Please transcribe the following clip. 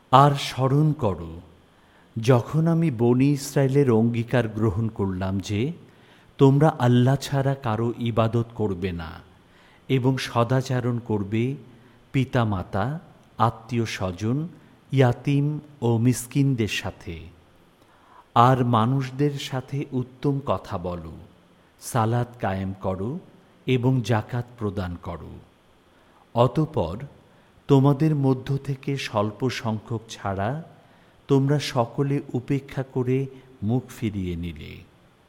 আর স্মরণ করো, যখন আমি বনী ইসরায়েলের অঙ্গীকার গ্রহণ করলাম যে তোমরা আল্লাহ ছাড়া কারো ইবাদত করবে না এবং সদাচরণ করবে পিতামাতা, আত্মীয় স্বজন, ইয়াতিম ও মিসকিনদের সাথে, আর মানুষদের সাথে উত্তম কথা বলো, সালাত কায়েম করো এবং জাকাত প্রদান করো। অতঃপর তোমাদের মধ্য থেকে স্বল্প সংখ্যক ছাড়া তোমরা সকলে উপেক্ষা করে মুখ ফিরিয়ে নিলে।